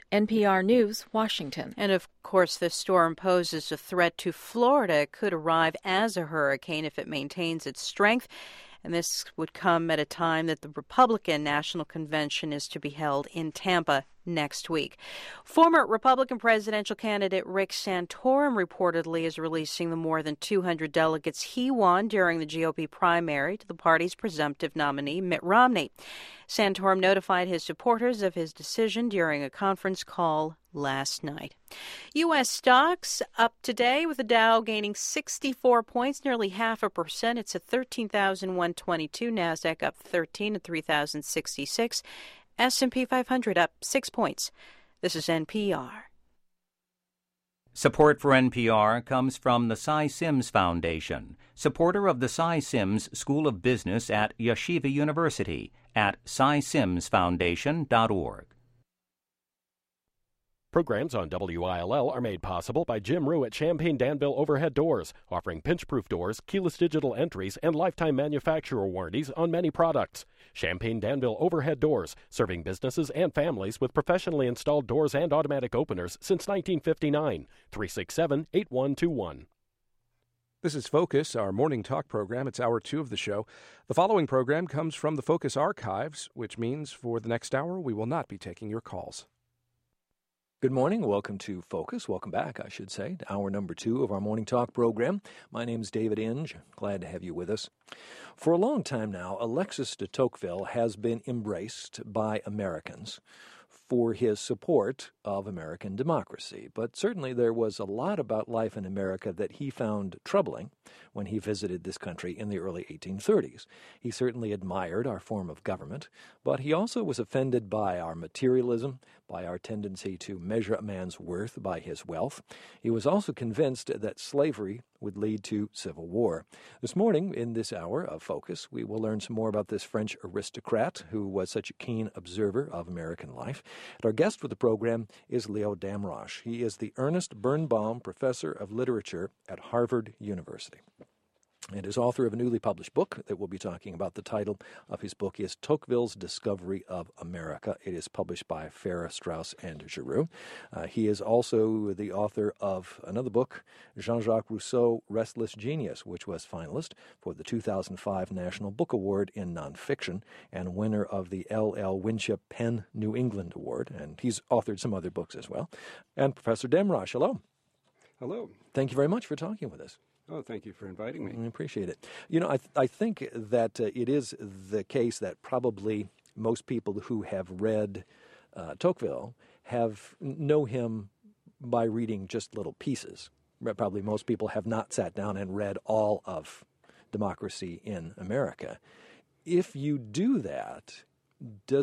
NPR News, Washington. And of course, this storm poses a threat to Florida. It could arrive as a hurricane if it maintains its strength. And this would come at a time that the Republican National Convention is to be held in Tampa next week. Former Republican presidential candidate Rick Santorum reportedly is releasing the more than 200 delegates he won during the GOP primary to the party's presumptive nominee, Mitt Romney. Santorum notified his supporters of his decision during a conference call last night. U.S. stocks up today with the Dow gaining 64 points, nearly 0.5%. It's at 13,122. NASDAQ up 13 at 3,066. S&P 500 up 6 points. This is NPR. Support for NPR comes from the Cy Sims Foundation, supporter of the Cy Sims School of Business at Yeshiva University at cysimsfoundation.org. Programs on WILL are made possible by Jim Rue at Champaign Danville Overhead Doors, offering pinch-proof doors, keyless digital entries, and lifetime manufacturer warranties on many products. Champaign Danville Overhead Doors, serving businesses and families with professionally installed doors and automatic openers since 1959. 367-8121. This is Focus, our morning talk program. It's hour 2 of the show. The following program comes from the Focus archives, which means for the next hour we will not be taking your calls. Good morning. Welcome to Focus. Welcome back, I should say, to hour number 2 of our morning talk program. My name is David Inge. Glad to have you with us. For a long time now, Alexis de Tocqueville has been embraced by Americans for his support of American democracy. But certainly there was a lot about life in America that he found troubling when he visited this country in the early 1830s. He certainly admired our form of government, but he also was offended by our materialism, by our tendency to measure a man's worth by his wealth. He was also convinced that slavery would lead to civil war. This morning, in this hour of Focus, we will learn some more about this French aristocrat who was such a keen observer of American life. And our guest for the program is Leo Damrosch. He is the Ernest Birnbaum Professor of Literature at Harvard University, and is author of a newly published book that we'll be talking about. The title of his book is Tocqueville's Discovery of America. It is published by Farrar, Straus and Giroux. He is also the author of another book, Jean-Jacques Rousseau, Restless Genius, which was finalist for the 2005 National Book Award in Nonfiction and winner of the L.L. Winship PEN New England Award. And he's authored some other books as well. And Professor Damrosch, hello. Hello. Thank you very much for talking with us. Oh, thank you for inviting me. I appreciate it. You know, I think that it is the case that probably most people who have read Tocqueville know him by reading just little pieces. Probably most people have not sat down and read all of Democracy in America. If you do that, do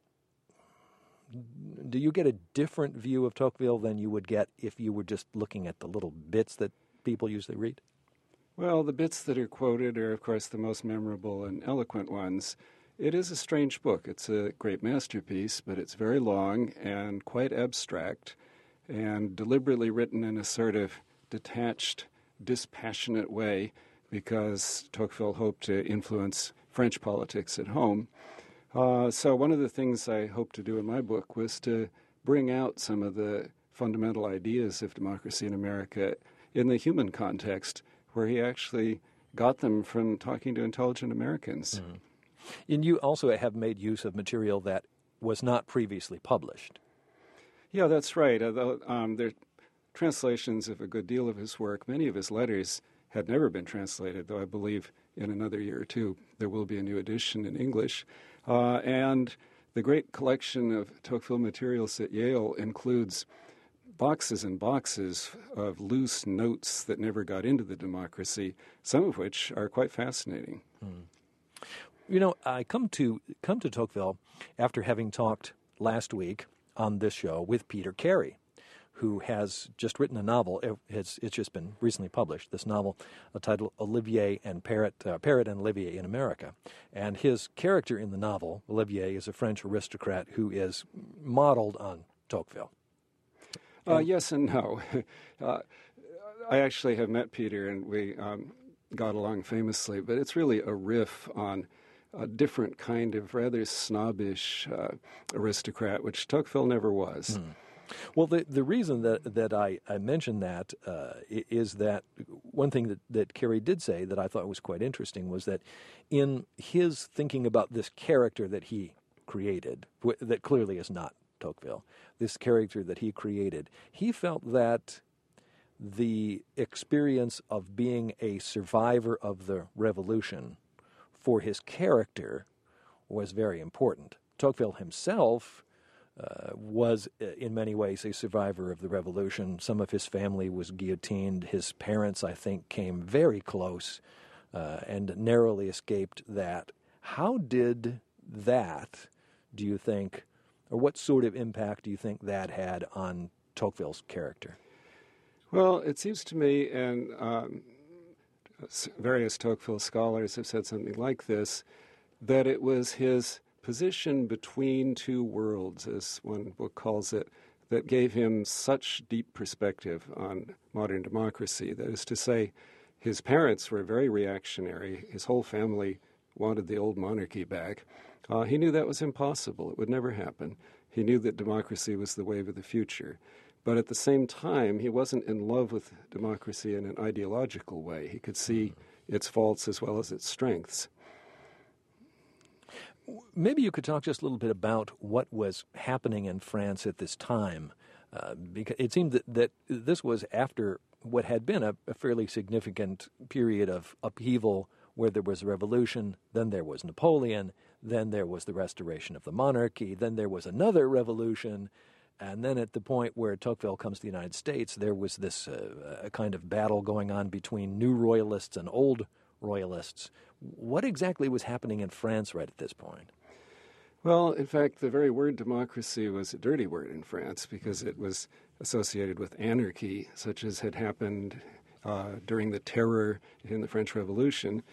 you get a different view of Tocqueville than you would get if you were just looking at the little bits that people usually read? Well, the bits that are quoted are, of course, the most memorable and eloquent ones. It is a strange book. It's a great masterpiece, but it's very long and quite abstract and deliberately written in a sort of detached, dispassionate way because Tocqueville hoped to influence French politics at home. So one of the things I hope to do in my book was to bring out some of the fundamental ideas of democracy in America in the human context, where he actually got them from talking to intelligent Americans. Mm-hmm. And you also have made use of material that was not previously published. Yeah, that's right. Although there are translations of a good deal of his work. Many of his letters had never been translated, though I believe in another year or two there will be a new edition in English. And the great collection of Tocqueville materials at Yale includes boxes and boxes of loose notes that never got into the democracy, some of which are quite fascinating. Mm. You know, I come to Tocqueville after having talked last week on this show with Peter Carey, who has just written a novel. It's just been recently published, this novel titled Olivier and Parrot and Olivier in America. And his character in the novel, Olivier, is a French aristocrat who is modeled on Tocqueville. Yes and no. I actually have met Peter, and we got along famously, but it's really a riff on a different kind of rather snobbish aristocrat, which Tocqueville never was. Well, the reason that I mentioned that is that one thing that Carey did say that I thought was quite interesting was that in his thinking about this character that he created, that clearly is not Tocqueville, this character that he created, he felt that the experience of being a survivor of the revolution for his character was very important. Tocqueville himself was in many ways a survivor of the revolution. Some of his family was guillotined. His parents, I think, came very close and narrowly escaped that. How did that, do you think, or what sort of impact do you think that had on Tocqueville's character? Well, it seems to me, and various Tocqueville scholars have said something like this, that it was his position between two worlds, as one book calls it, that gave him such deep perspective on modern democracy. That is to say, his parents were very reactionary. His whole family wanted the old monarchy back. He knew that was impossible. It would never happen. He knew that democracy was the wave of the future. But at the same time, he wasn't in love with democracy in an ideological way. He could see its faults as well as its strengths. Maybe you could talk just a little bit about what was happening in France at this time, because it seemed that this was after what had been a fairly significant period of upheaval where there was a revolution, then there was Napoleon, then there was the restoration of the monarchy, then there was another revolution, and then at the point where Tocqueville comes to the United States, there was this a kind of battle going on between new royalists and old royalists. What exactly was happening in France right at this point? Well, in fact, the very word democracy was a dirty word in France because it was associated with anarchy, such as had happened during the Terror in the French Revolution.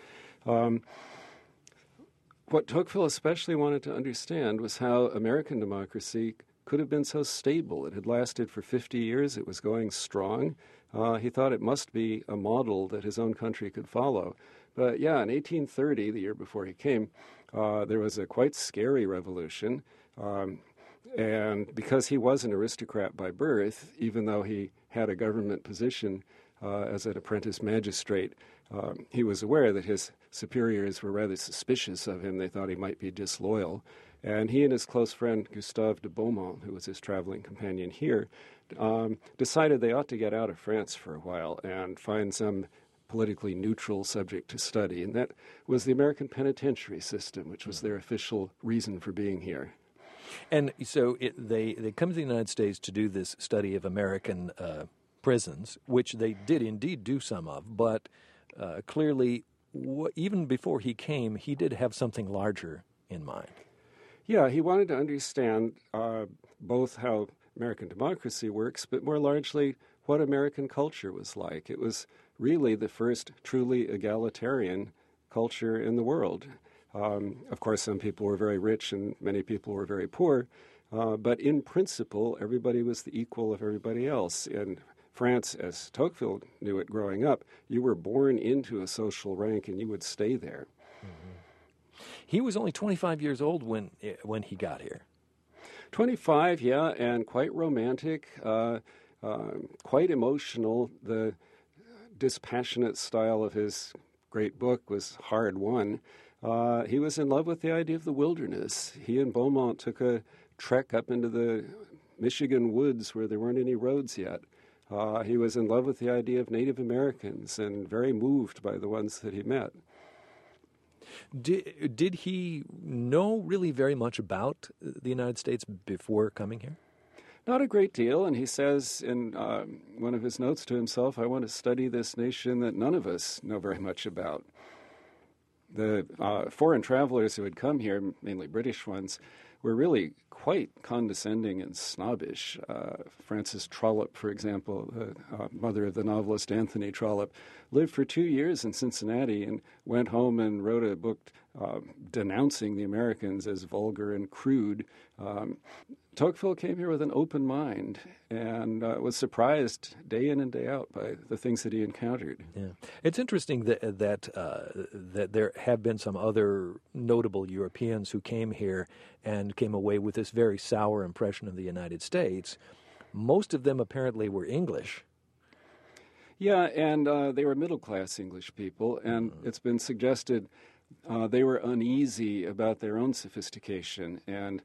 What Tocqueville especially wanted to understand was how American democracy could have been so stable. It had lasted for 50 years. It was going strong. He thought it must be a model that his own country could follow. But yeah, in 1830, the year before he came, there was a quite scary revolution. And because he was an aristocrat by birth, even though he had a government position as an apprentice magistrate, he was aware that his superiors were rather suspicious of him. They thought he might be disloyal. And he and his close friend Gustave de Beaumont, who was his traveling companion here, decided they ought to get out of France for a while and find some politically neutral subject to study. And that was the American penitentiary system, which was their official reason for being here. And so they come to the United States to do this study of American prisons, which they did indeed do some of, but clearly, even before he came, he did have something larger in mind. Yeah, he wanted to understand both how American democracy works, but more largely what American culture was like. It was really the first truly egalitarian culture in the world. Of course, some people were very rich and many people were very poor, but in principle, everybody was the equal of everybody else. In France, as Tocqueville knew it growing up, you were born into a social rank and you would stay there. Mm-hmm. He was only 25 years old when he got here. 25, yeah, and quite romantic, quite emotional. The dispassionate style of his great book was hard won. He was in love with the idea of the wilderness. He and Beaumont took a trek up into the Michigan woods where there weren't any roads yet. He was in love with the idea of Native Americans and very moved by the ones that he met. Did he know really very much about the United States before coming here? Not a great deal, and he says in one of his notes to himself, I want to study this nation that none of us know very much about. The foreign travelers who had come here, mainly British ones, were really quite condescending and snobbish. Frances Trollope, for example, the mother of the novelist Anthony Trollope, lived for 2 years in Cincinnati and went home and wrote a book denouncing the Americans as vulgar and crude. Tocqueville came here with an open mind and was surprised day in and day out by the things that he encountered. Yeah, it's interesting that there have been some other notable Europeans who came here and came away with this very sour impression of the United States. most of them apparently were English. Yeah, and they were middle-class English people, and it's been suggested they were uneasy about their own sophistication and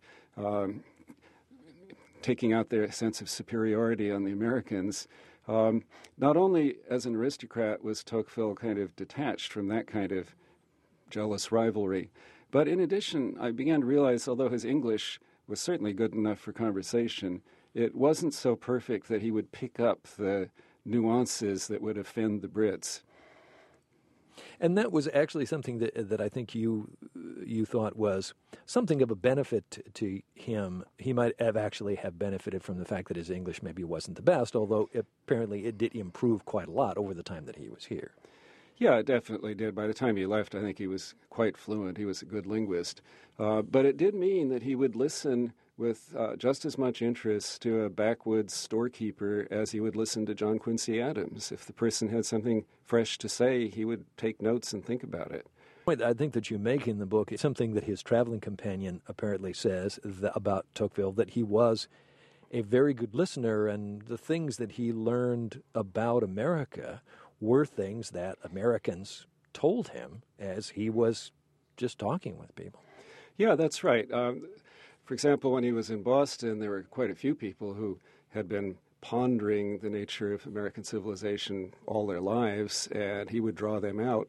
taking out their sense of superiority on the Americans. Not only as an aristocrat was Tocqueville kind of detached from that kind of jealous rivalry, but in addition, I began to realize, although his English was certainly good enough for conversation, it wasn't so perfect that he would pick up the nuances that would offend the Brits. And that was actually something that I think you thought was something of a benefit to him. He might have actually have benefited from the fact that his English maybe wasn't the best, although apparently it did improve quite a lot over the time that he was here. Yeah, it definitely did. By the time he left, I think he was quite fluent. He was a good linguist. But it did mean that he would listen with just as much interest to a backwoods storekeeper as he would listen to John Quincy Adams. If the person had something fresh to say, he would take notes and think about it. I think that you make in the book is something that his traveling companion apparently says about Tocqueville, that he was a very good listener, and the things that he learned about America were things that Americans told him as he was just talking with people. Yeah, that's right. For example, when he was in Boston, there were quite a few people who had been pondering the nature of American civilization all their lives, and he would draw them out.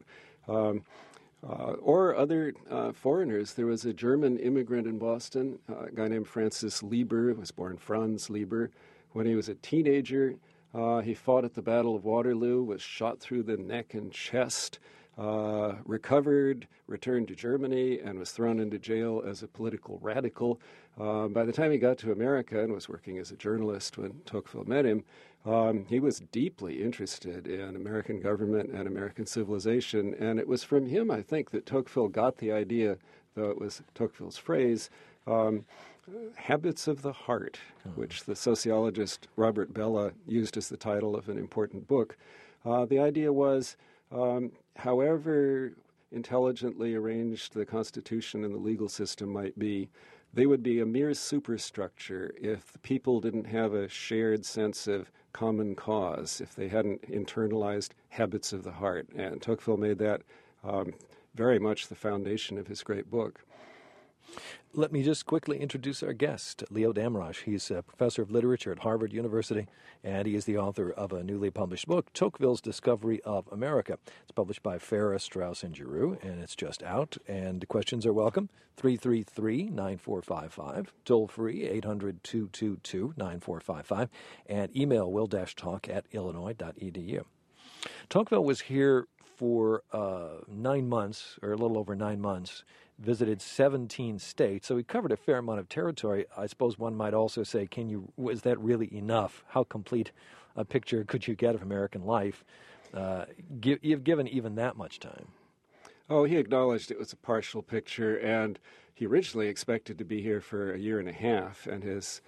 Or other foreigners. There was a German immigrant in Boston, a guy named Francis Lieber, who was born Franz Lieber. When he was a teenager, he fought at the Battle of Waterloo, was shot through the neck and chest, recovered, returned to Germany, and was thrown into jail as a political radical. By the time he got to America and was working as a journalist when Tocqueville met him, he was deeply interested in American government and American civilization. And it was from him, I think, that Tocqueville got the idea, though it was Tocqueville's phrase, habits of the heart, which the sociologist Robert Bellah used as the title of an important book. The idea was, however intelligently arranged the Constitution and the legal system might be, they would be a mere superstructure if the people didn't have a shared sense of common cause, if they hadn't internalized habits of the heart. And Tocqueville made that very much the foundation of his great book. Let me just quickly introduce our guest, Leo Damrosch. He's a professor of literature at Harvard University, and he is the author of a newly published book, Tocqueville's Discovery of America. It's published by Farrar, Straus & Giroux, and it's just out. And questions are welcome, 333-9455, toll-free, 800-222-9455, and email will-talk@illinois.edu. Tocqueville was here for 9 months, or a little over 9 months, visited 17 states, so he covered a fair amount of territory. I suppose one might also say, was that really enough? How complete a picture could you get of American life? You've given even that much time. Oh, he acknowledged it was a partial picture, and he originally expected to be here for a year and a half, and his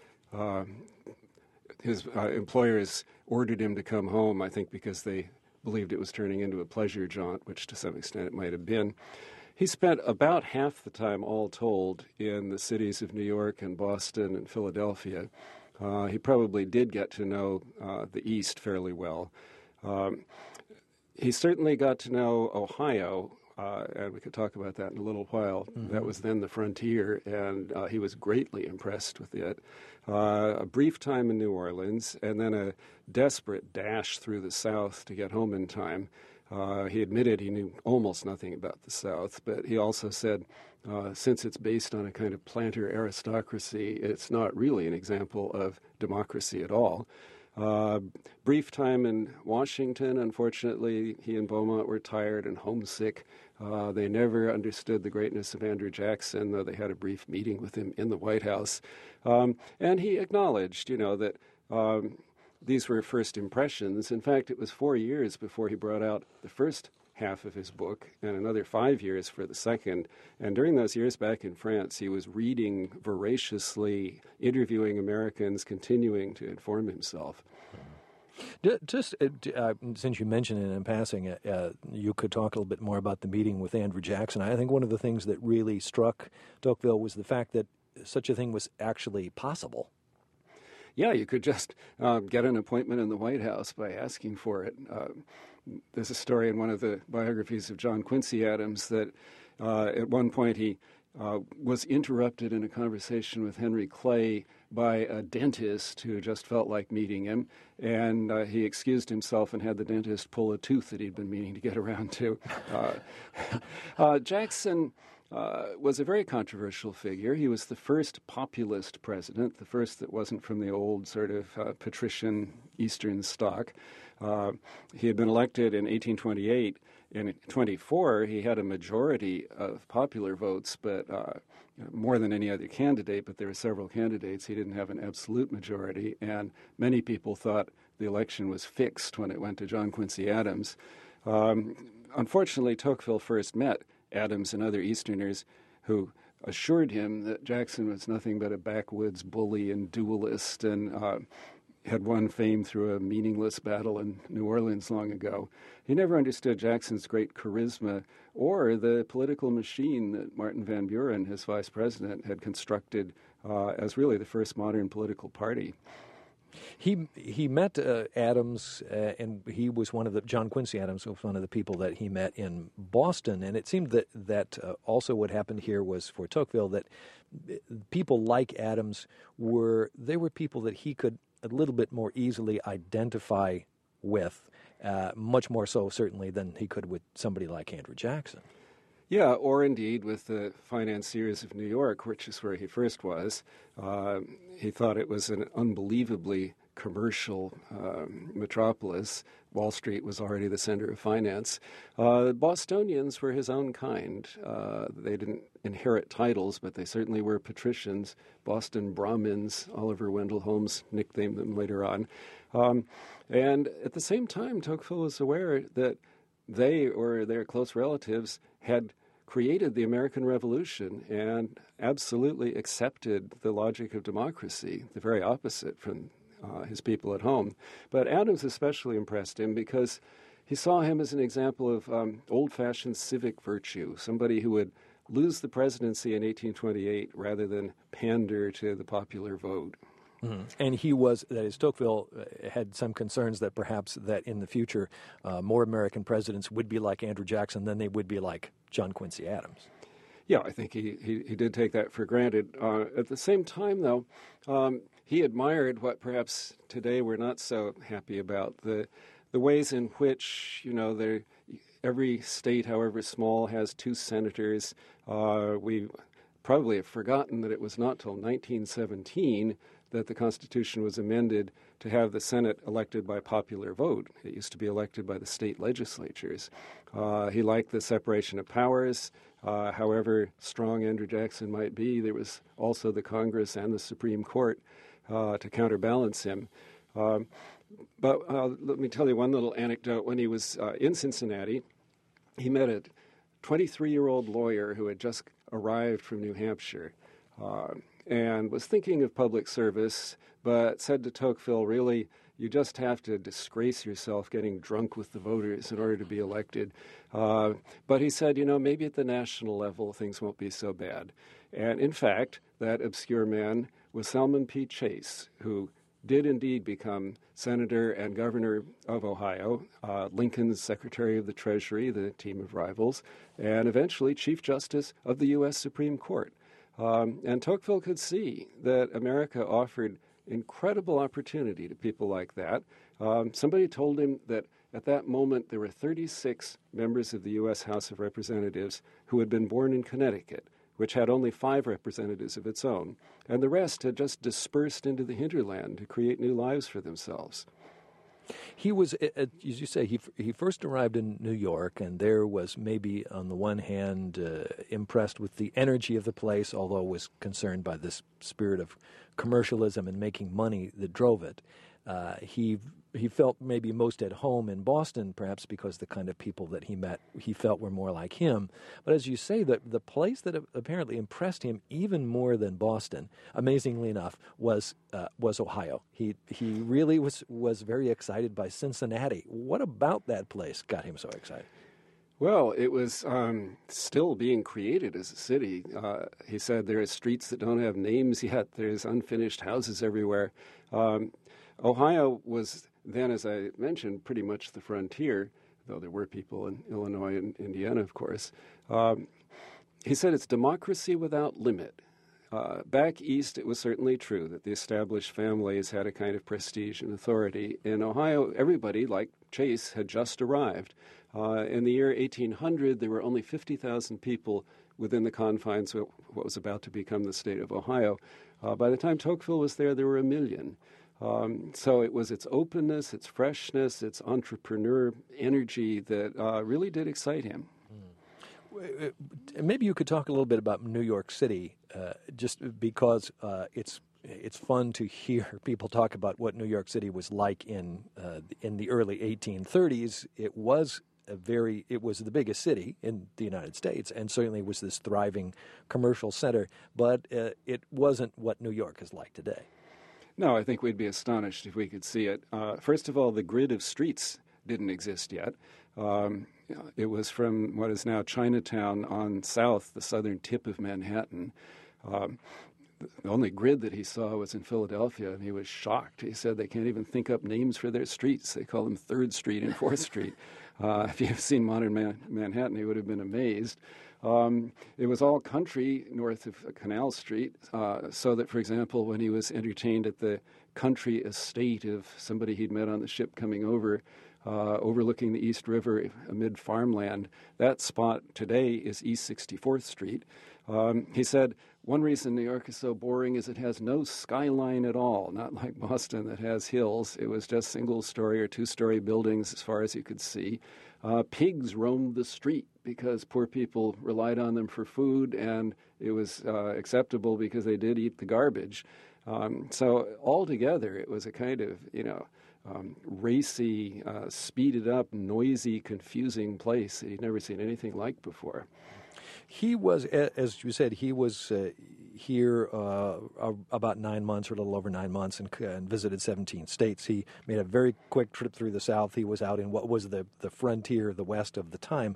employers ordered him to come home, I think because they believed it was turning into a pleasure jaunt, which to some extent it might have been. He spent about half the time, all told, in the cities of New York and Boston and Philadelphia. He probably did get to know the East fairly well. He certainly got to know Ohio, and we could talk about that in a little while. Mm-hmm. That was then the frontier, and he was greatly impressed with it. A brief time in New Orleans, and then a desperate dash through the South to get home in time. He admitted he knew almost nothing about the South, but he also said, since it's based on a kind of planter aristocracy, it's not really an example of democracy at all. Brief time in Washington, unfortunately, he and Beaumont were tired and homesick. They never understood the greatness of Andrew Jackson, though they had a brief meeting with him in the White House. And he acknowledged, that these were first impressions. In fact, it was 4 years before he brought out the first half of his book and another 5 years for the second. And during those years back in France, he was reading voraciously, interviewing Americans, continuing to inform himself. Just since you mentioned it in passing, you could talk a little bit more about the meeting with Andrew Jackson. I think one of the things that really struck Tocqueville was the fact that such a thing was actually possible. Yeah, you could just get an appointment in the White House by asking for it. There's a story in one of the biographies of John Quincy Adams that at one point he was interrupted in a conversation with Henry Clay by a dentist who just felt like meeting him, and he excused himself and had the dentist pull a tooth that he'd been meaning to get around to. Jackson was a very controversial figure. He was the first populist president, the first that wasn't from the old sort of patrician Eastern stock. He had been elected in 1828. In 24, he had a majority of popular votes, but more than any other candidate, but there were several candidates. He didn't have an absolute majority, and many people thought the election was fixed when it went to John Quincy Adams. Unfortunately, Tocqueville first met Adams and other Easterners who assured him that Jackson was nothing but a backwoods bully and duelist, and had won fame through a meaningless battle in New Orleans long ago. He never understood Jackson's great charisma or the political machine that Martin Van Buren, his vice president, had constructed as really the first modern political party. He met Adams, and he was John Quincy Adams was one of the people that he met in Boston, and it seemed that also what happened here was for Tocqueville that people like Adams were people that he could a little bit more easily identify with, much more so certainly than he could with somebody like Andrew Jackson. Yeah, or indeed with the financiers of New York, which is where he first was. He thought it was an unbelievably commercial metropolis. Wall Street was already the center of finance. Bostonians were his own kind. They didn't inherit titles, but they certainly were patricians. Boston Brahmins, Oliver Wendell Holmes nicknamed them later on. And at the same time, Tocqueville was aware that they or their close relatives had created the American Revolution and absolutely accepted the logic of democracy, the very opposite from his people at home. But Adams especially impressed him because he saw him as an example of old-fashioned civic virtue, somebody who would lose the presidency in 1828 rather than pander to the popular vote. Mm-hmm. And Tocqueville had some concerns that perhaps that in the future more American presidents would be like Andrew Jackson than they would be like John Quincy Adams. Yeah, I think he did take that for granted. At the same time, though, he admired what perhaps today we're not so happy about, the ways in which, every state, however small, has 2 senators. We probably have forgotten that it was not till 1917 that the Constitution was amended to have the Senate elected by popular vote. It used to be elected by the state legislatures. He liked the separation of powers. However strong Andrew Jackson might be, there was also the Congress and the Supreme Court to counterbalance him. But let me tell you one little anecdote. When he was in Cincinnati, he met a 23-year-old lawyer who had just arrived from New Hampshire and was thinking of public service, but said to Tocqueville, really, you just have to disgrace yourself getting drunk with the voters in order to be elected. But he said, maybe at the national level things won't be so bad. And in fact, that obscure man was Salmon P. Chase, who did indeed become senator and governor of Ohio, Lincoln's Secretary of the Treasury, the team of rivals, and eventually Chief Justice of the U.S. Supreme Court. And Tocqueville could see that America offered incredible opportunity to people like that. Somebody told him that at that moment there were 36 members of the U.S. House of Representatives who had been born in Connecticut, which had only 5 representatives of its own, and the rest had just dispersed into the hinterland to create new lives for themselves. He was, as you say, he first arrived in New York, and there was maybe, on the one hand, impressed with the energy of the place, although was concerned by this spirit of commercialism and making money that drove it. He felt maybe most at home in Boston, perhaps because the kind of people that he met he felt were more like him. But as you say, the place that apparently impressed him even more than Boston, amazingly enough, was Ohio. He really was very excited by Cincinnati. What about that place got him so excited? Well, it was still being created as a city. He said there are streets that don't have names yet. There's unfinished houses everywhere. Ohio was then, as I mentioned, pretty much the frontier, though there were people in Illinois and Indiana, of course. He said it's democracy without limit. Back east, it was certainly true that the established families had a kind of prestige and authority. In Ohio, everybody, like Chase, had just arrived. In the year 1800, there were only 50,000 people within the confines of what was about to become the state of Ohio. By the time Tocqueville was there were 1 million. So it was its openness, its freshness, its entrepreneur energy that really did excite him. Maybe you could talk a little bit about New York City, just because it's fun to hear people talk about what New York City was like in the early 1830s. It was the biggest city in the United States, and certainly was this thriving commercial center. But it wasn't what New York is like today. No, I think we'd be astonished if we could see it. First of all, the grid of streets didn't exist yet. It was from what is now Chinatown on south, the southern tip of Manhattan. The only grid that he saw was in Philadelphia, and he was shocked. He said they can't even think up names for their streets. They call them 3rd Street and 4th Street. If you've seen modern Manhattan, he would have been amazed. It was all country north of Canal Street, so that, for example, when he was entertained at the country estate of somebody he'd met on the ship coming over, overlooking the East River amid farmland, that spot today is East 64th Street. He said, one reason New York is so boring is it has no skyline at all, not like Boston that has hills. It was just single-story or 2-story buildings as far as you could see. Pigs roamed the street because poor people relied on them for food, and it was acceptable because they did eat the garbage. So altogether, it was a kind of, racy, speeded up, noisy, confusing place that he'd never seen anything like before. He was, as you said, he was here about 9 months or a little over 9 months and visited 17 states. He made a very quick trip through the South. He was out in what was the frontier, the West of the time.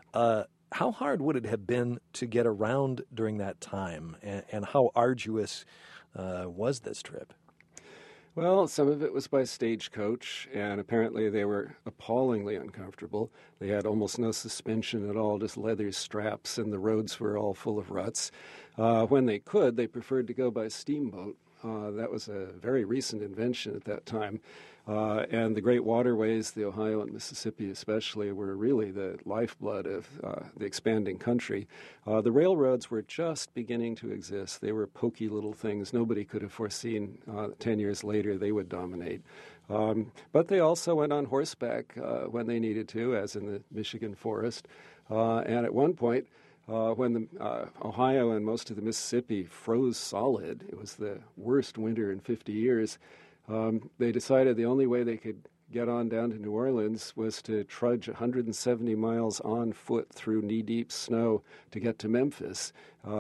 How hard would it have been to get around during that time, and how arduous was this trip? Well, some of it was by stagecoach, and apparently they were appallingly uncomfortable. They had almost no suspension at all, just leather straps, and the roads were all full of ruts. When they could, they preferred to go by steamboat. That was a very recent invention at that time. And the great waterways, the Ohio and Mississippi especially, were really the lifeblood of the expanding country. The railroads were just beginning to exist. They were pokey little things. Nobody could have foreseen 10 years later they would dominate. But they also went on horseback when they needed to, as in the Michigan forest. And at one point, when the Ohio and most of the Mississippi froze solid, it was the worst winter in 50 years, they decided the only way they could get on down to New Orleans was to trudge 170 miles on foot through knee-deep snow to get to Memphis.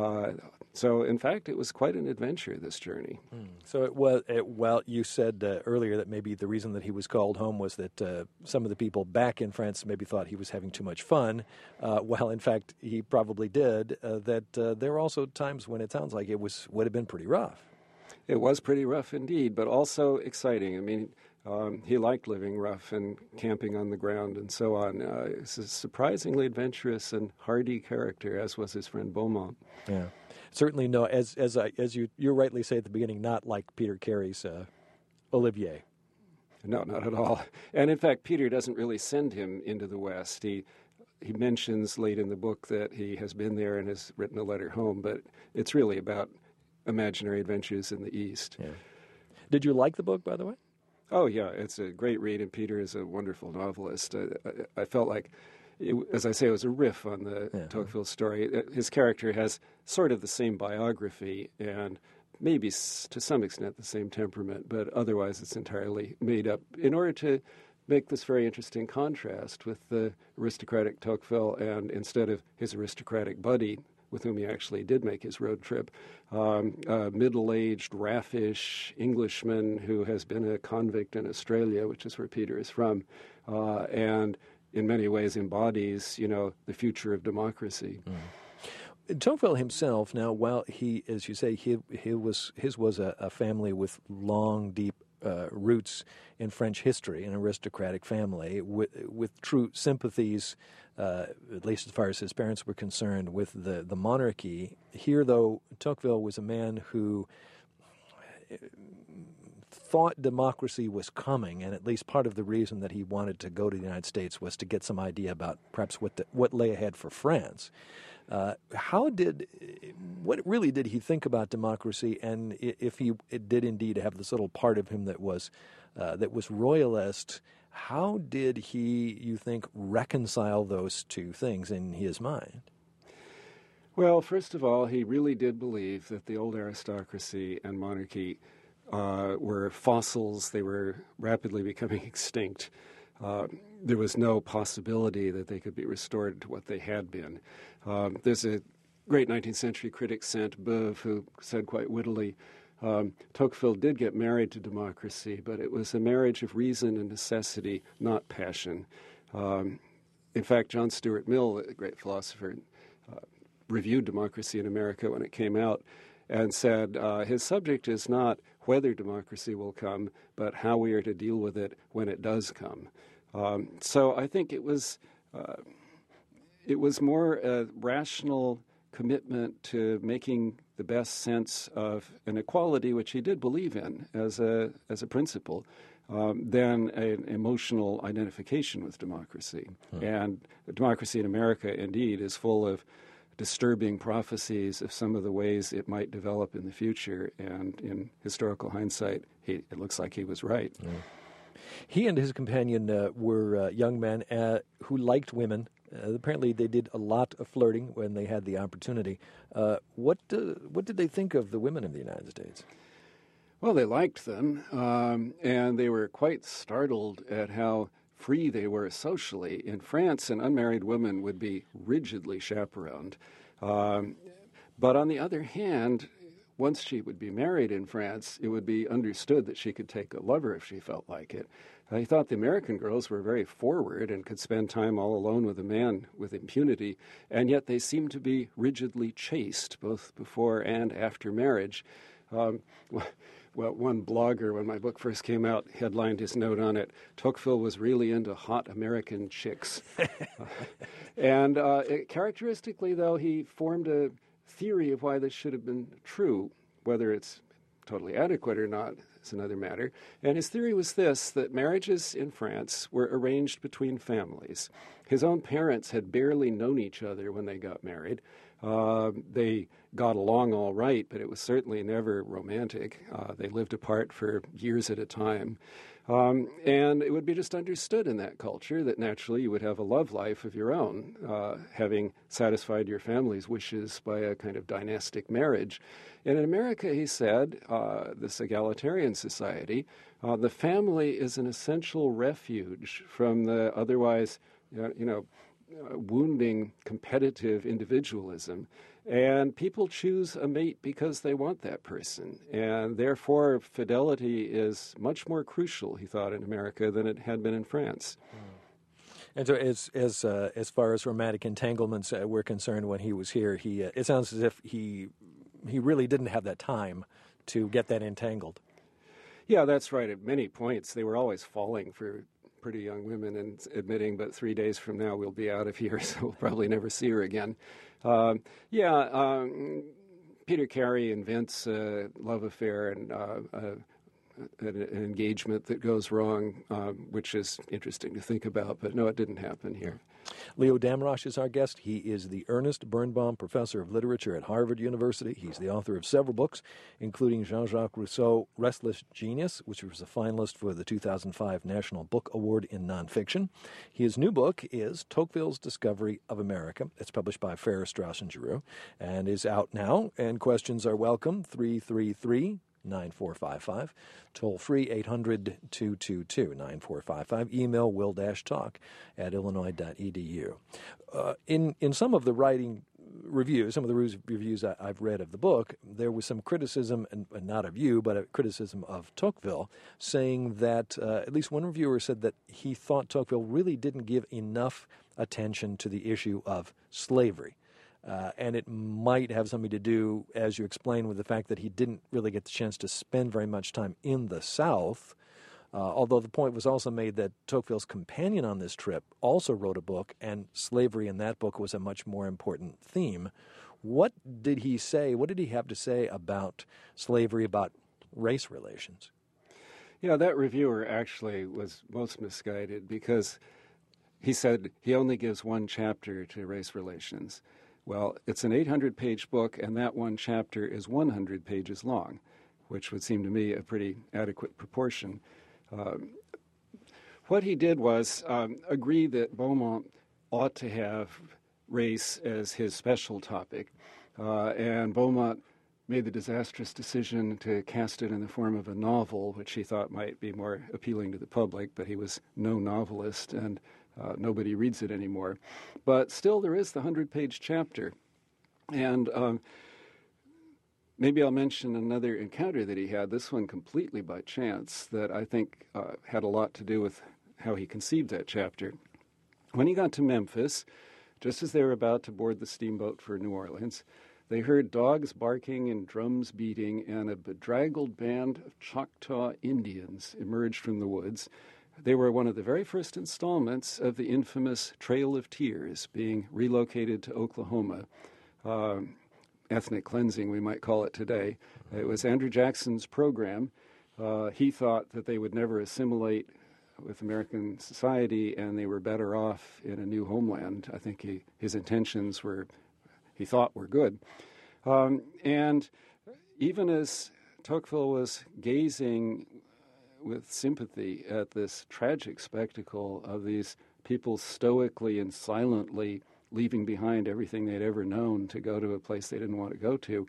So, in fact, it was quite an adventure, this journey. So it was. Well, you said earlier that maybe the reason that he was called home was that some of the people back in France maybe thought he was having too much fun. Well, in fact, he probably did. That there were also times when it sounds like it would have been pretty rough. It was pretty rough indeed, but also exciting. I mean, he liked living rough and camping on the ground and so on. He's a surprisingly adventurous and hardy character, as was his friend Beaumont. Yeah, certainly. No, as you rightly say at the beginning, not like Peter Carey's Olivier. No, not at all. And in fact, Peter doesn't really send him into the West. He mentions late in the book that he has been there and has written a letter home, but it's really about imaginary adventures in the East. Yeah. Did you like the book, by the way? Oh, yeah. It's a great read, and Peter is a wonderful novelist. I felt like, as I say, it was a riff on the Tocqueville story. His character has sort of the same biography and maybe to some extent the same temperament, but otherwise it's entirely made up in order to make this very interesting contrast with the aristocratic Tocqueville and, instead of his aristocratic buddy, with whom he actually did make his road trip, a middle-aged, raffish Englishman who has been a convict in Australia, which is where Peter is from, and in many ways embodies, the future of democracy. Tocqueville himself, now, while he, as you say, his was a family with long, deep roots in French history, an aristocratic family with true sympathies, at least as far as his parents were concerned, with the monarchy. Here, though, Tocqueville was a man who thought democracy was coming, and at least part of the reason that he wanted to go to the United States was to get some idea about perhaps what lay ahead for France. What really did he think about democracy, and if he did indeed have this little part of him that was royalist, how did he, you think, reconcile those two things in his mind? Well, first of all, he really did believe that the old aristocracy and monarchy were fossils. They were rapidly becoming extinct. There was no possibility that they could be restored to what they had been. There's a great 19th century critic, Sainte-Beuve, who said quite wittily, Tocqueville did get married to democracy, but it was a marriage of reason and necessity, not passion. In fact, John Stuart Mill, a great philosopher, reviewed Democracy in America when it came out and said his subject is not whether democracy will come, but how we are to deal with it when it does come. So I think it was more a rational commitment to making the best sense of an equality, which he did believe in as a principle, than an emotional identification with democracy. And Democracy in America, indeed, is full of disturbing prophecies of some of the ways it might develop in the future. And in historical hindsight, it looks like he was right. He and his companion were young men who liked women. Apparently, they did a lot of flirting when they had the opportunity. What did they think of the women of the United States? Well, they liked them, and they were quite startled at how free they were socially. In France, an unmarried woman would be rigidly chaperoned. But on the other hand, once she would be married in France, it would be understood that she could take a lover if she felt like it. I thought the American girls were very forward and could spend time all alone with a man with impunity, and yet they seemed to be rigidly chaste, both before and after marriage. Well, one blogger, when my book first came out, headlined his note on it, Tocqueville was really into hot American chicks. And characteristically, though, he formed a theory of why this should have been true. Whether it's totally adequate or not is another matter. And his theory was this, that marriages in France were arranged between families. His own parents had barely known each other when they got married. They got along all right, but it was certainly never romantic. They lived apart for years at a time. And it would be just understood in that culture that naturally you would have a love life of your own, having satisfied your family's wishes by a kind of dynastic marriage. And in America, he said, this egalitarian society, the family is an essential refuge from the otherwise, wounding competitive individualism. And people choose a mate because they want that person. And therefore, fidelity is much more crucial, he thought, in America than it had been in France. And so as far as romantic entanglements were concerned when he was here, it sounds as if he really didn't have that time to get that entangled. Yeah, that's right. At many points, they were always falling for pretty young women and admitting, but 3 days from now we'll be out of here, so we'll probably never see her again. Peter Carey invents a love affair and an engagement that goes wrong, which is interesting to think about, but no, it didn't happen here. Leo Damrosch is our guest. He is the Ernest Birnbaum Professor of Literature at Harvard University. He's the author of several books, including Jean-Jacques Rousseau, Restless Genius, which was a finalist for the 2005 National Book Award in Nonfiction. His new book is Tocqueville's Discovery of America. It's published by Farrar, Straus and Giroux and is out now, and questions are welcome, 333-9455, toll free 800-222-9455, email will-talk@illinois.edu. In some of the writing reviews, some of the reviews I've read of the book, there was some criticism, and not of you, but a criticism of Tocqueville, saying that at least one reviewer said that he thought Tocqueville really didn't give enough attention to the issue of slavery. And it might have something to do, as you explained, with the fact that he didn't really get the chance to spend very much time in the South. Although the point was also made that Tocqueville's companion on this trip also wrote a book, and slavery in that book was a much more important theme. What did he say? What did he have to say about slavery, about race relations? Yeah, that reviewer actually was most misguided because he said he only gives one chapter to race relations. Well, it's an 800-page book, and that one chapter is 100 pages long, which would seem to me a pretty adequate proportion. What he did was agree that Beaumont ought to have race as his special topic, and Beaumont made the disastrous decision to cast it in the form of a novel, which he thought might be more appealing to the public, but he was no novelist, and nobody reads it anymore. But still, there is the 100-page chapter, and maybe I'll mention another encounter that he had, this one completely by chance, that I think had a lot to do with how he conceived that chapter. When he got to Memphis, just as they were about to board the steamboat for New Orleans, they heard dogs barking and drums beating, and a bedraggled band of Choctaw Indians emerged from the woods. They were one of the very first installments of the infamous Trail of Tears being relocated to Oklahoma. Ethnic cleansing, we might call it today. It was Andrew Jackson's program. He thought that they would never assimilate with American society, and they were better off in a new homeland. I think his intentions he thought were good. And even as Tocqueville was gazing with sympathy at this tragic spectacle of these people stoically and silently leaving behind everything they'd ever known to go to a place they didn't want to go to.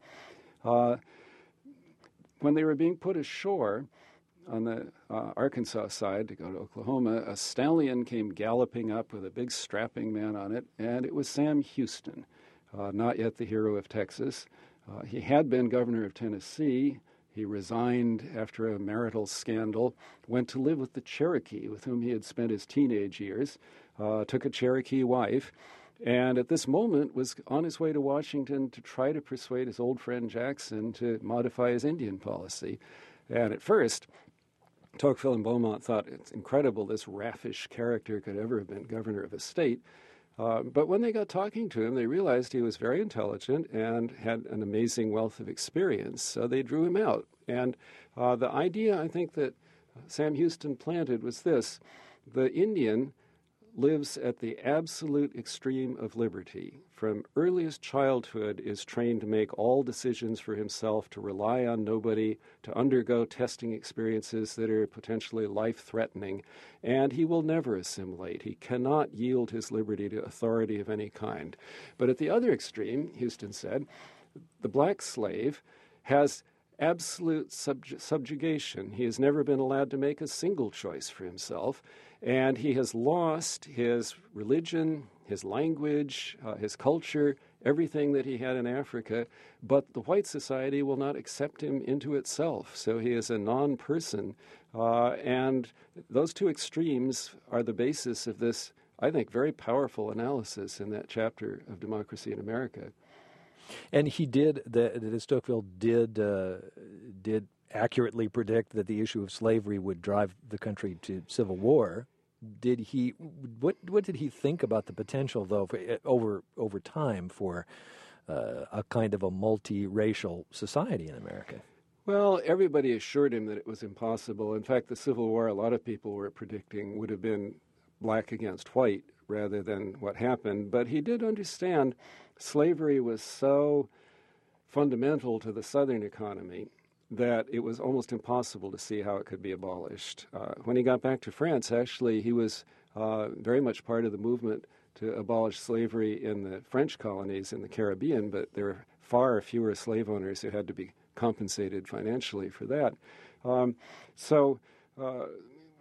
When they were being put ashore on the Arkansas side to go to Oklahoma, a stallion came galloping up with a big strapping man on it, and it was Sam Houston, not yet the hero of Texas. He had been governor of Tennessee. He resigned after a marital scandal, went to live with the Cherokee with whom he had spent his teenage years, took a Cherokee wife, and at this moment was on his way to Washington to try to persuade his old friend Jackson to modify his Indian policy. And at first, Tocqueville and Beaumont thought it's incredible this raffish character could ever have been governor of a state. But when they got talking to him, they realized he was very intelligent and had an amazing wealth of experience, so they drew him out. And the idea, I think, that Sam Houston planted was this: the Indian lives at the absolute extreme of liberty. From earliest childhood is trained to make all decisions for himself, to rely on nobody, to undergo testing experiences that are potentially life-threatening, and he will never assimilate. He cannot yield his liberty to authority of any kind. But at the other extreme, Houston said, the black slave has absolute subjugation. He has never been allowed to make a single choice for himself, and he has lost his religion, his language, his culture, everything that he had in Africa, but the white society will not accept him into itself, so he is a non-person. And those two extremes are the basis of this, I think, very powerful analysis in that chapter of Democracy in America. And he did, as Tocqueville did accurately predict that the issue of slavery would drive the country to civil war. What did he think about the potential, though, over time for a kind of a multiracial society in America? Well, everybody assured him that it was impossible. In fact, the Civil War, a lot of people were predicting, would have been black against white rather than what happened. But he did understand slavery was so fundamental to the Southern economy that it was almost impossible to see how it could be abolished. When he got back to France, actually, he was very much part of the movement to abolish slavery in the French colonies in the Caribbean, but there were far fewer slave owners who had to be compensated financially for that. So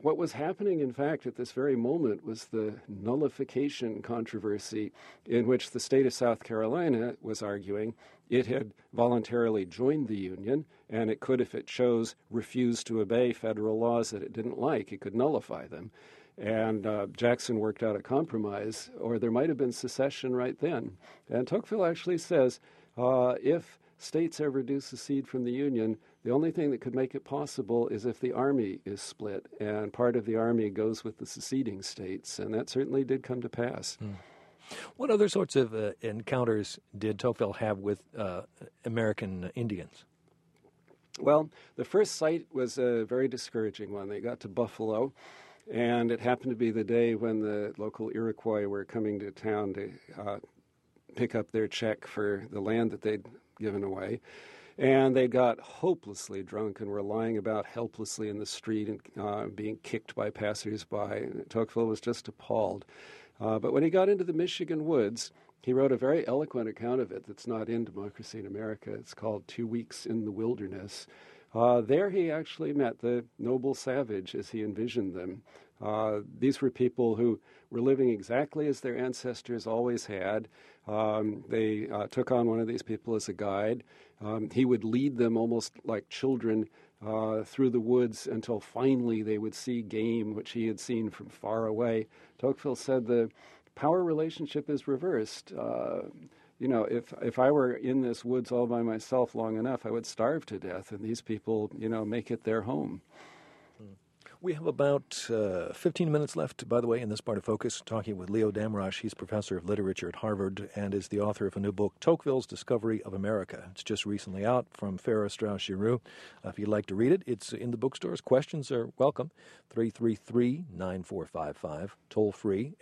what was happening, in fact, at this very moment was the nullification controversy in which the state of South Carolina was arguing it had voluntarily joined the Union, and it could, if it chose, refuse to obey federal laws that it didn't like. It could nullify them. And Jackson worked out a compromise, or there might have been secession right then. And Tocqueville actually says, if states ever do secede from the Union, the only thing that could make it possible is if the Army is split, and part of the Army goes with the seceding states, and that certainly did come to pass. What other sorts of encounters did Tocqueville have with American Indians? Well, the first sight was a very discouraging one. They got to Buffalo, and it happened to be the day when the local Iroquois were coming to town to pick up their check for the land that they'd given away. And they got hopelessly drunk and were lying about helplessly in the street and being kicked by passersby. And Tocqueville was just appalled. But when he got into the Michigan woods, he wrote a very eloquent account of it that's not in Democracy in America. It's called 2 Weeks in the Wilderness. There he actually met the noble savage as he envisioned them. These were people who were living exactly as their ancestors always had. They took on one of these people as a guide. He would lead them almost like children through the woods until finally they would see game, which he had seen from far away. Tocqueville said the power relationship is reversed. If I were in this woods all by myself long enough, I would starve to death, and these people, make it their home. We have about 15 minutes left, by the way, in this part of Focus, talking with Leo Damrosch. He's professor of literature at Harvard and is the author of a new book, Tocqueville's Discovery of America. It's just recently out from Farrar, Straus Giroux. If you'd like to read it, it's in the bookstores. Questions are welcome. 333-9455, toll free,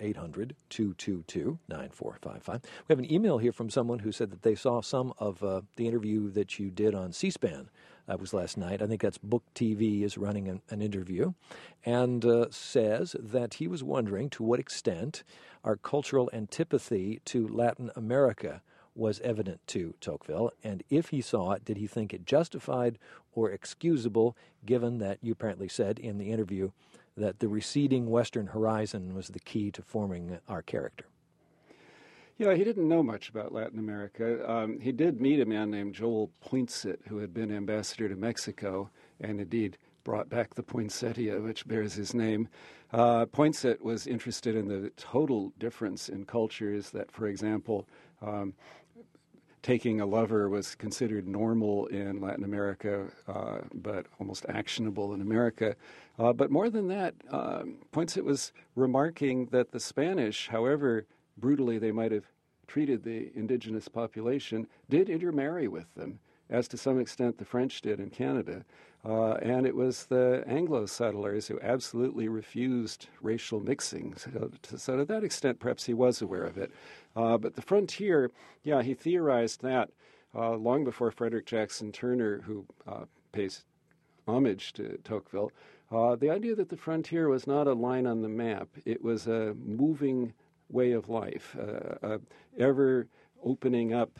800-222-9455. We have an email here from someone who said that they saw some of the interview that you did on C-SPAN. That was last night. I think that's Book TV is running an interview, and says that he was wondering to what extent our cultural antipathy to Latin America was evident to Tocqueville, and if he saw it, did he think it justified or excusable, given that you apparently said in the interview that the receding Western horizon was the key to forming our character? Yeah, he didn't know much about Latin America. He did meet a man named Joel Poinsett, who had been ambassador to Mexico and indeed brought back the poinsettia, which bears his name. Poinsett was interested in the total difference in cultures that, for example, taking a lover was considered normal in Latin America, but almost actionable in America. But more than that, Poinsett was remarking that the Spanish, however brutally they might have treated the indigenous population, did intermarry with them, as to some extent the French did in Canada. And it was the Anglo settlers who absolutely refused racial mixing. So to that extent, perhaps he was aware of it. But the frontier, he theorized that long before Frederick Jackson Turner, who pays homage to Tocqueville. The idea that the frontier was not a line on the map, it was a moving way of life, ever opening up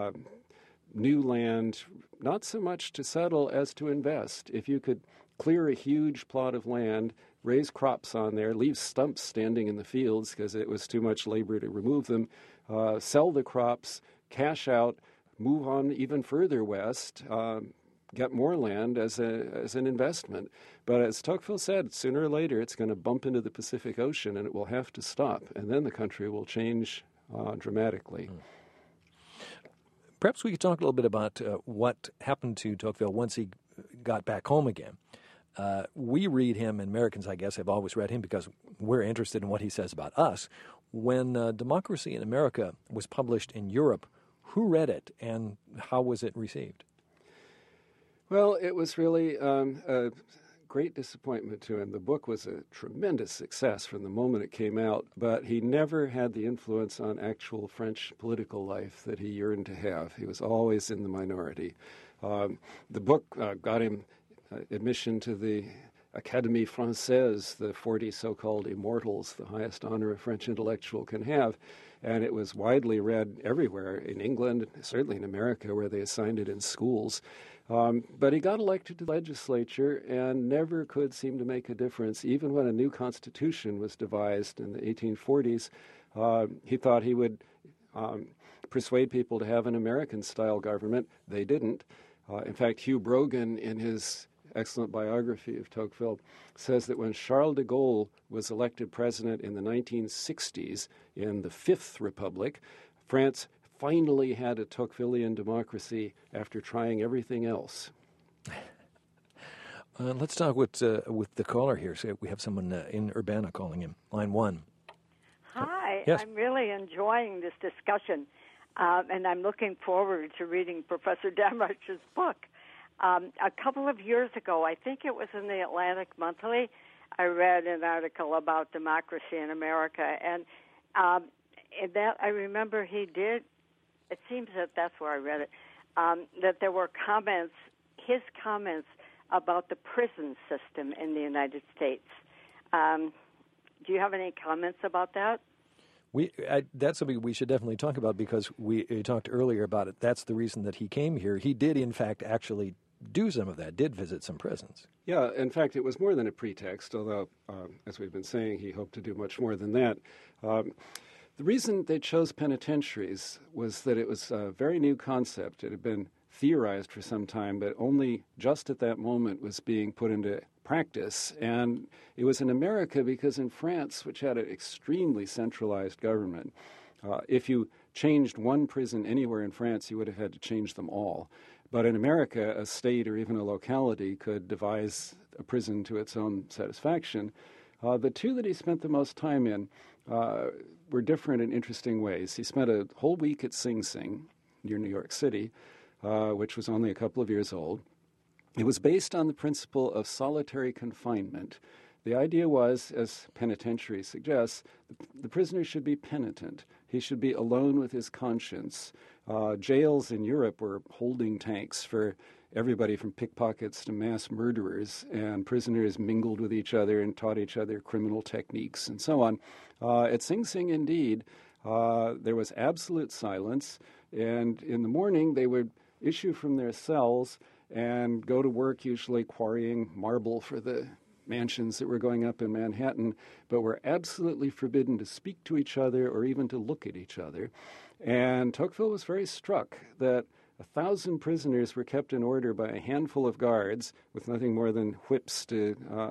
new land, not so much to settle as to invest. If you could clear a huge plot of land, raise crops on there, leave stumps standing in the fields because it was too much labor to remove them, sell the crops, cash out, move on even further west, get more land as an investment. But as Tocqueville said, sooner or later it's going to bump into the Pacific Ocean and it will have to stop, and then the country will change dramatically. Perhaps we could talk a little bit about what happened to Tocqueville once he got back home again. We read him, and Americans, I guess, have always read him because we're interested in what he says about us. When Democracy in America was published in Europe, who read it and how was it received? Well, it was really a great disappointment to him. The book was a tremendous success from the moment it came out, but he never had the influence on actual French political life that he yearned to have. He was always in the minority. The book got him admission to the Académie Française, the 40 so-called immortals, the highest honor a French intellectual can have, and it was widely read everywhere, in England, certainly in America, where they assigned it in schools. But he got elected to the legislature and never could seem to make a difference. Even when a new constitution was devised in the 1840s, he thought he would persuade people to have an American-style government. They didn't. In fact, Hugh Brogan, in his excellent biography of Tocqueville, says that when Charles de Gaulle was elected president in the 1960s in the Fifth Republic, France finally had a Tocquevillian democracy after trying everything else. Let's talk with the caller here. So we have someone in Urbana calling in. Line 1. Hi. Yes. I'm really enjoying this discussion, and I'm looking forward to reading Professor Damrosch's book. A couple of years ago, I think it was in the Atlantic Monthly, I read an article about democracy in America, and that I remember he did. It seems that that's where I read it, that there were his comments about the prison system in the United States. Do you have any comments about that? That's something we should definitely talk about because we talked earlier about it. That's the reason that he came here. He did, in fact, actually do some of that, did visit some prisons. Yeah, in fact, it was more than a pretext, although, as we've been saying, he hoped to do much more than that. The reason they chose penitentiaries was that it was a very new concept. It had been theorized for some time, but only just at that moment was being put into practice. And it was in America because in France, which had an extremely centralized government, if you changed one prison anywhere in France, you would have had to change them all. But in America, a state or even a locality could devise a prison to its own satisfaction. The two that he spent the most time in were different in interesting ways. He spent a whole week at Sing Sing near New York City, which was only a couple of years old. It was based on the principle of solitary confinement. The idea was, as penitentiary suggests, the prisoner should be penitent. He should be alone with his conscience. Jails in Europe were holding tanks for everybody from pickpockets to mass murderers, and prisoners mingled with each other and taught each other criminal techniques and so on. At Sing Sing, indeed, there was absolute silence, and in the morning they would issue from their cells and go to work, usually quarrying marble for the mansions that were going up in Manhattan, but were absolutely forbidden to speak to each other or even to look at each other. And Tocqueville was very struck that 1,000 prisoners were kept in order by a handful of guards with nothing more than whips to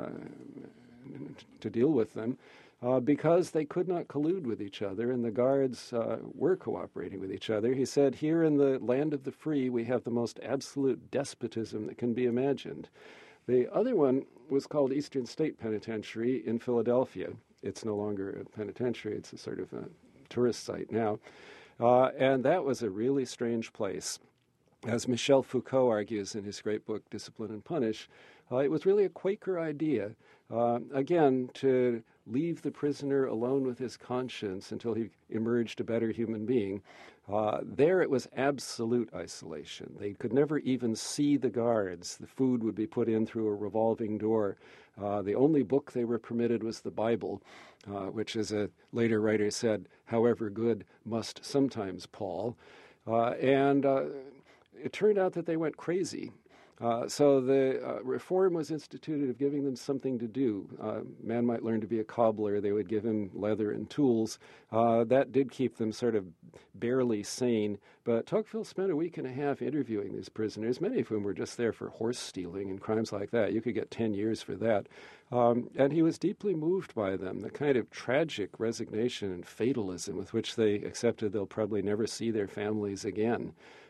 deal with them, because they could not collude with each other, and the guards were cooperating with each other. He said, here in the land of the free, we have the most absolute despotism that can be imagined. The other one was called Eastern State Penitentiary in Philadelphia. It's no longer a penitentiary. It's a sort of a tourist site now. And that was a really strange place. As Michel Foucault argues in his great book, Discipline and Punish, it was really a Quaker idea, again, to leave the prisoner alone with his conscience until he emerged a better human being. There it was absolute isolation. They could never even see the guards. The food would be put in through a revolving door. The only book they were permitted was the Bible, which, as a later writer said, however good must sometimes pall. And it turned out that they went crazy. So the reform was instituted of giving them something to do. Man might learn to be a cobbler. They would give him leather and tools. That did keep them sort of barely sane. But Tocqueville spent a week and a half interviewing these prisoners, many of whom were just there for horse stealing and crimes like that. You could get 10 years for that. And he was deeply moved by them, the kind of tragic resignation and fatalism with which they accepted they'll probably never see their families again.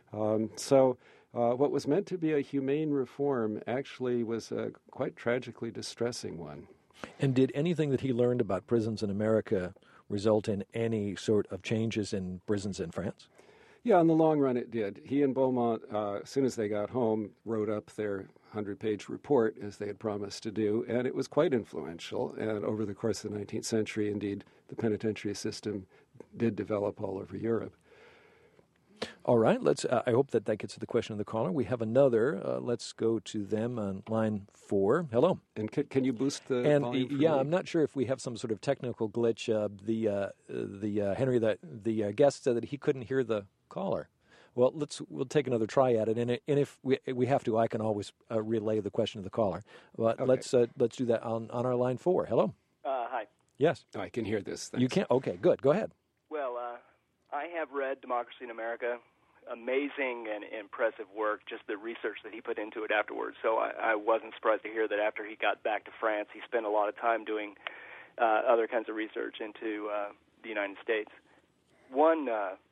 What was meant to be a humane reform actually was a quite tragically distressing one. And did anything that he learned about prisons in America result in any sort of changes in prisons in France? Yeah, in the long run it did. He and Beaumont, as soon as they got home, wrote up their 100-page report, as they had promised to do, and it was quite influential. And over the course of the 19th century, indeed, the penitentiary system did develop all over Europe. All right, I hope that gets to the question of the caller. We have another. Let's go to them on line 4. Hello. And can you boost the volume for me? I'm not sure if we have some sort of technical glitch. Henry, the guest said that he couldn't hear the caller. Well, we'll take another try at it, and if we have to, I can always relay the question to the caller. But Okay. let's do that on our line 4. Hello. Hi. Yes. I can hear this. Thanks. You can. Okay. Good. Go ahead. Well, I have read Democracy in America. Amazing and impressive work, just the research that he put into it afterwards. So I wasn't surprised to hear that after he got back to France, he spent a lot of time doing other kinds of research into the United States. One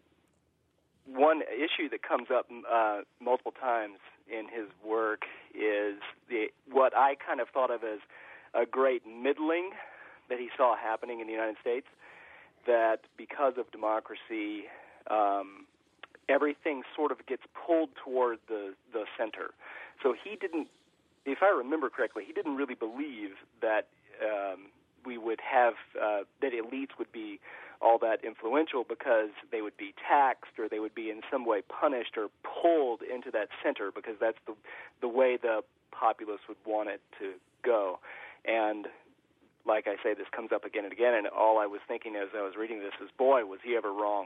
issue that comes up multiple times in his work is what I kind of thought of as a great middling that he saw happening in the United States, that because of democracy, everything sort of gets pulled toward the center. So he didn't, if I remember correctly, he didn't really believe that we would have, that elites would be all that influential because they would be taxed or they would be in some way punished or pulled into that center, because that's the way the populace would want it to go. And like I say, this comes up again and again, and all I was thinking as I was reading this is, boy, was he ever wrong.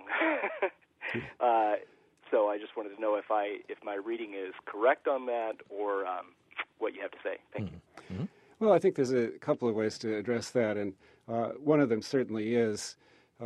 So I just wanted to know if my reading is correct on that, or what you have to say. Thank you. Mm-hmm. Well, I think there's a couple of ways to address that, and one of them certainly is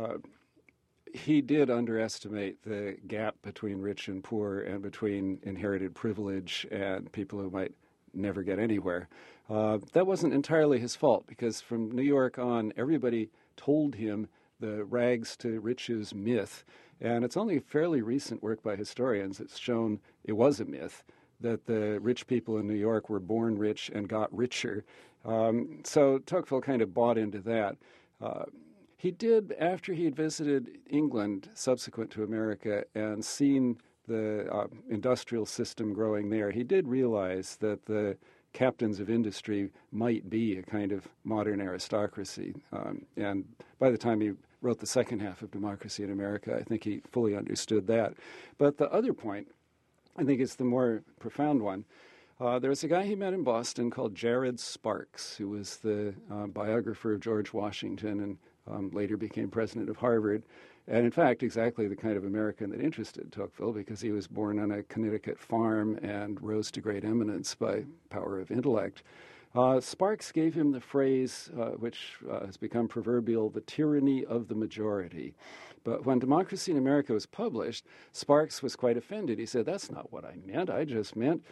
he did underestimate the gap between rich and poor and between inherited privilege and people who might never get anywhere. That wasn't entirely his fault, because from New York on, everybody told him the rags to riches myth. And it's only fairly recent work by historians that's shown it was a myth, that the rich people in New York were born rich and got richer. So Tocqueville kind of bought into that. He did, after he had visited England subsequent to America and seen the industrial system growing there, he did realize that the captains of industry might be a kind of modern aristocracy. And by the time he wrote the second half of Democracy in America, I think he fully understood that. But the other point, I think it's the more profound one. There was a guy he met in Boston called Jared Sparks, who was the biographer of George Washington and later became president of Harvard. And in fact, exactly the kind of American that interested Tocqueville, because he was born on a Connecticut farm and rose to great eminence by power of intellect. Sparks gave him the phrase, which has become proverbial, the tyranny of the majority. But when Democracy in America was published, Sparks was quite offended. He said, that's not what I meant. I just meant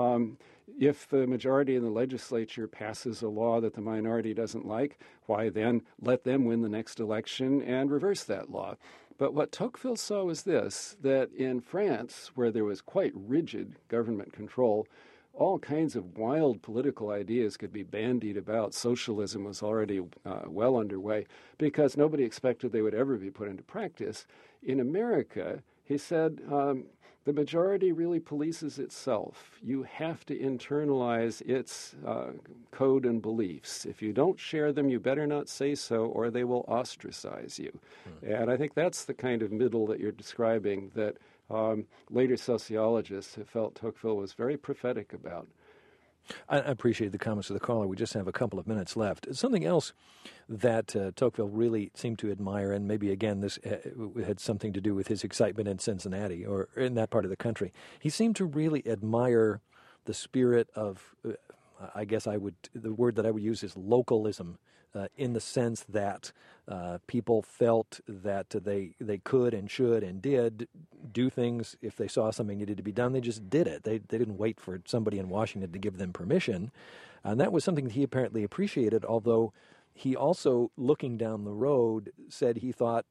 if the majority in the legislature passes a law that the minority doesn't like, why then let them win the next election and reverse that law. But what Tocqueville saw was this, that in France, where there was quite rigid government control, all kinds of wild political ideas could be bandied about. Socialism was already well underway because nobody expected they would ever be put into practice. In America, he said, the majority really polices itself. You have to internalize its code and beliefs. If you don't share them, you better not say so, or they will ostracize you. And I think that's the kind of middle that you're describing that later sociologists have felt Tocqueville was very prophetic about. I appreciate the comments of the caller. We just have a couple of minutes left. Something else that Tocqueville really seemed to admire, and maybe, again, this had something to do with his excitement in Cincinnati or in that part of the country. He seemed to really admire the spirit of, I guess the word that I would use is localism, in the sense that people felt that they could and should and did do things. If they saw something needed to be done, they just did it. They didn't wait for somebody in Washington to give them permission. And that was something that he apparently appreciated, although he also, looking down the road, said he thought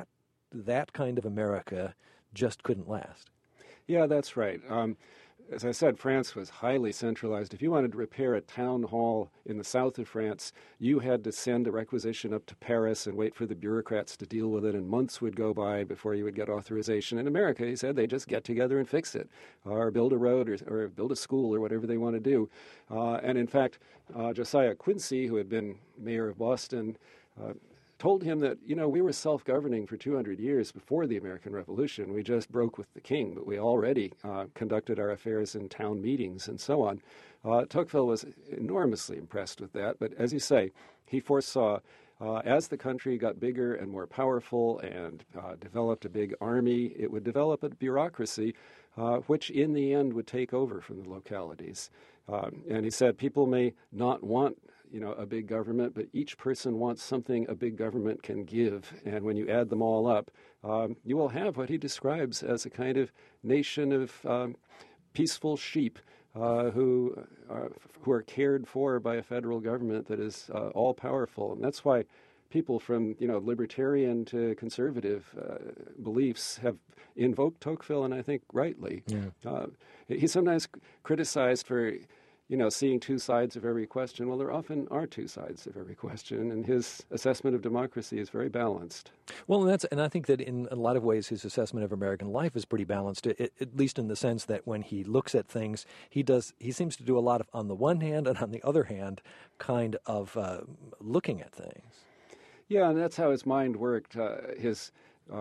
that kind of America just couldn't last. Yeah, that's right. As I said, France was highly centralized. If you wanted to repair a town hall in the south of France, you had to send a requisition up to Paris and wait for the bureaucrats to deal with it, and months would go by before you would get authorization. In America, he said, they just get together and fix it, or build a road or build a school or whatever they want to do. And in fact, Josiah Quincy, who had been mayor of Boston, told him that, we were self-governing for 200 years before the American Revolution. We just broke with the king, but we already conducted our affairs in town meetings and so on. Tocqueville was enormously impressed with that, but as you say, he foresaw as the country got bigger and more powerful and developed a big army, it would develop a bureaucracy which in the end would take over from the localities. And he said people may not want a big government, but each person wants something a big government can give. And when you add them all up, you will have what he describes as a kind of nation of peaceful sheep who are cared for by a federal government that is all powerful. And that's why people from libertarian to conservative beliefs have invoked Tocqueville, and I think rightly. Yeah. He's sometimes criticized for seeing two sides of every question. Well, there often are two sides of every question, and his assessment of democracy is very balanced. Well, and I think that in a lot of ways his assessment of American life is pretty balanced, at least in the sense that when he looks at things, he seems to do a lot of, on the one hand and on the other hand, kind of looking at things. Yeah, and that's how his mind worked. His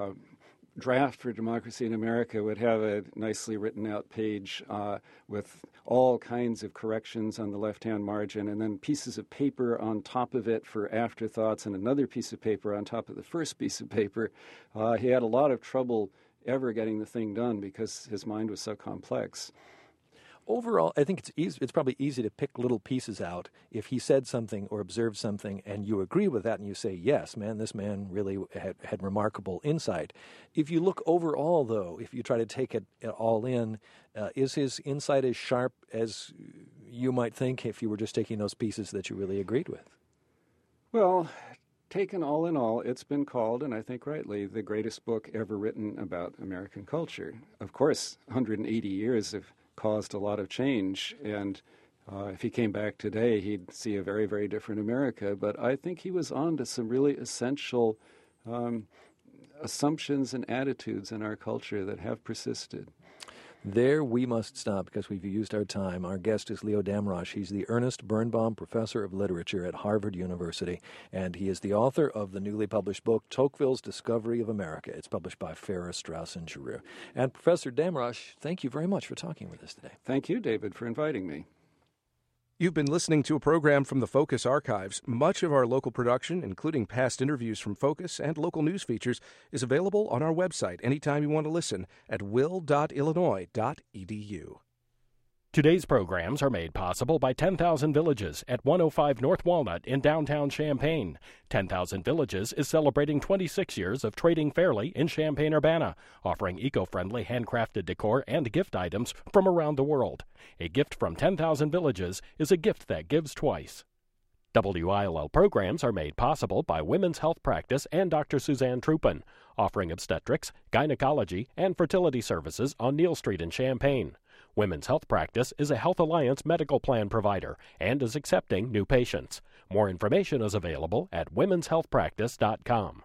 draft for Democracy in America would have a nicely written out page with all kinds of corrections on the left-hand margin, and then pieces of paper on top of it for afterthoughts, and another piece of paper on top of the first piece of paper. He had a lot of trouble ever getting the thing done because his mind was so complex. Overall, I think it's probably easy to pick little pieces out. If he said something or observed something and you agree with that and you say, yes, man, this man really had remarkable insight. If you look overall, though, if you try to take it all in, is his insight as sharp as you might think if you were just taking those pieces that you really agreed with? Well, taken all in all, it's been called, and I think rightly, the greatest book ever written about American culture. Of course, 180 years of caused a lot of change, and if he came back today, he'd see a very, very different America. But I think he was on to some really essential assumptions and attitudes in our culture that have persisted. There we must stop because we've used our time. Our guest is Leo Damrosch. He's the Ernest Birnbaum Professor of Literature at Harvard University, and he is the author of the newly published book, Tocqueville's Discovery of America. It's published by Farrar, Straus and Giroux. And Professor Damrosch, thank you very much for talking with us today. Thank you, David, for inviting me. You've been listening to a program from the Focus Archives. Much of our local production, including past interviews from Focus and local news features, is available on our website anytime you want to listen at will.illinois.edu. Today's programs are made possible by 10,000 Villages at 105 North Walnut in downtown Champaign. 10,000 Villages is celebrating 26 years of trading fairly in Champaign-Urbana, offering eco-friendly handcrafted decor and gift items from around the world. A gift from 10,000 Villages is a gift that gives twice. WILL programs are made possible by Women's Health Practice and Dr. Suzanne Trupin, offering obstetrics, gynecology, and fertility services on Neal Street in Champaign. Women's Health Practice is a Health Alliance medical plan provider and is accepting new patients. More information is available at womenshealthpractice.com.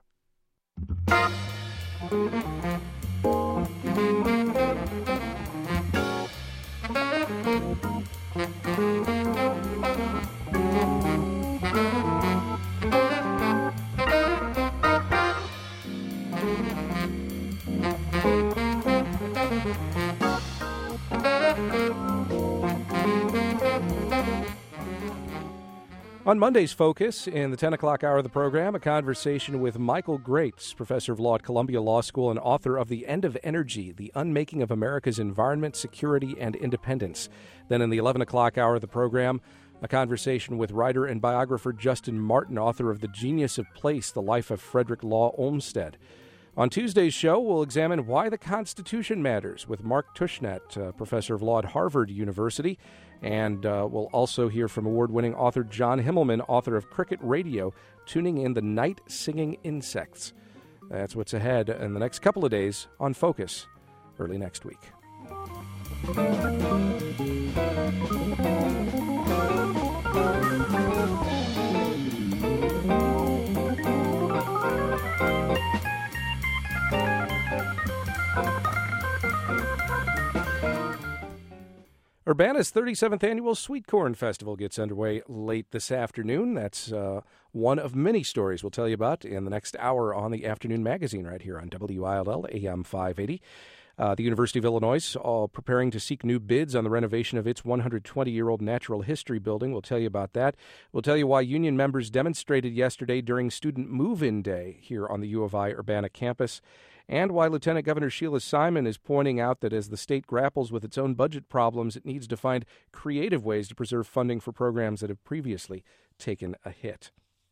On Monday's Focus, in the 10 o'clock hour of the program, a conversation with Michael Graetz, professor of law at Columbia Law School and author of The End of Energy, The Unmaking of America's Environment, Security, and Independence. Then in the 11 o'clock hour of the program, a conversation with writer and biographer Justin Martin, author of The Genius of Place, The Life of Frederick Law Olmsted. On Tuesday's show, we'll examine why the Constitution matters with Mark Tushnet, professor of law at Harvard University. And we'll also hear from award-winning author John Himmelman, author of Cricket Radio, tuning in the night-singing insects. That's what's ahead in the next couple of days on Focus, early next week. Urbana's 37th Annual Sweet Corn Festival gets underway late this afternoon. That's one of many stories we'll tell you about in the next hour on the Afternoon Magazine right here on WILL AM 580. The University of Illinois preparing to seek new bids on the renovation of its 120-year-old natural history building. We'll tell you about that. We'll tell you why union members demonstrated yesterday during Student Move-In Day here on the U of I Urbana campus, and why Lieutenant Governor Sheila Simon is pointing out that as the state grapples with its own budget problems, it needs to find creative ways to preserve funding for programs that have previously taken a hit.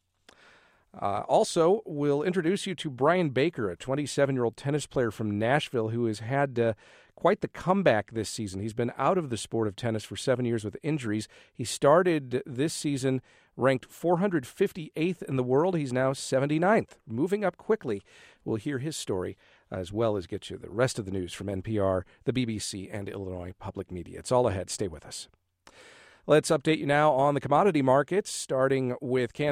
Also, we'll introduce you to Brian Baker, a 27-year-old tennis player from Nashville who has had quite the comeback this season. He's been out of the sport of tennis for 7 years with injuries. He started this season ranked 458th in the world. He's now 79th, moving up quickly. We'll hear his story as well as get you the rest of the news from NPR, the BBC, and Illinois Public Media. It's all ahead. Stay with us. Let's update you now on the commodity markets, starting with